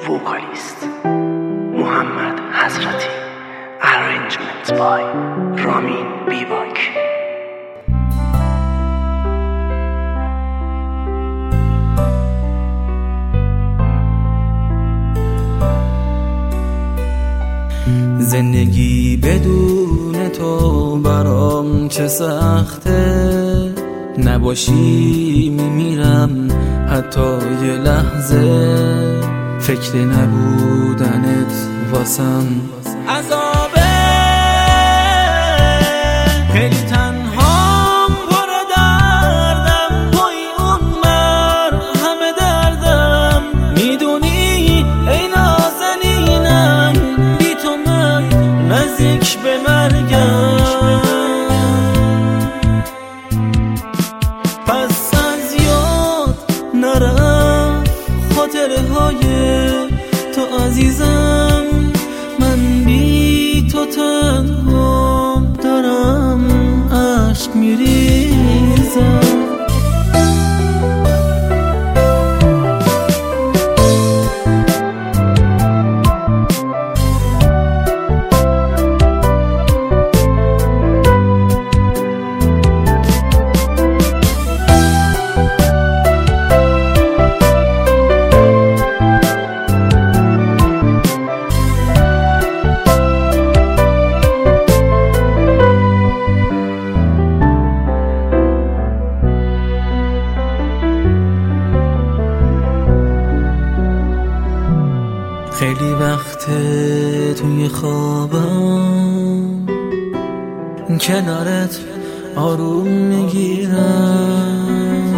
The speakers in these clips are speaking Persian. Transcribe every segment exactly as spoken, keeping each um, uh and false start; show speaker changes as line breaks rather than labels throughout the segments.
وکالیست محمد حضرتی. Arrangement by رامین بیباک.
زندگی بدون تو برام چه سخته، نباشی میمیرم حتی یه لحظه، فکر نبودنت واسم عذابه. خیلی تنهام پر دردم، توی اون مر همه دردم، میدونی ای نازنینم بی تو من نزدیک به مرگم. پس از یاد نرم خاطره های تو عزیزم، من بی تو تنها دارم عشق میریزم. خیلی وقت توی خوابم کنارت آروم میگیرم،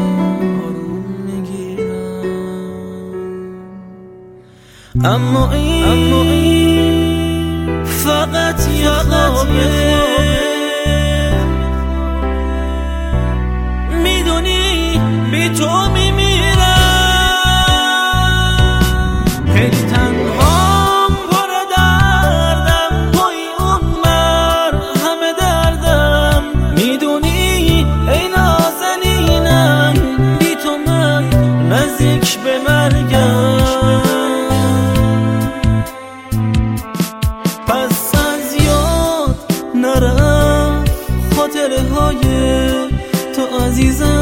اما این فقط یه خوابه. میدونی بی تو میمیرم. خیلی تنهام پر دردم، توی اون مر همه دردم، میدونی ای نازنینم بی تو من نزدیک به مرگم. پس از یاد نرم خاطره های تو عزیزم،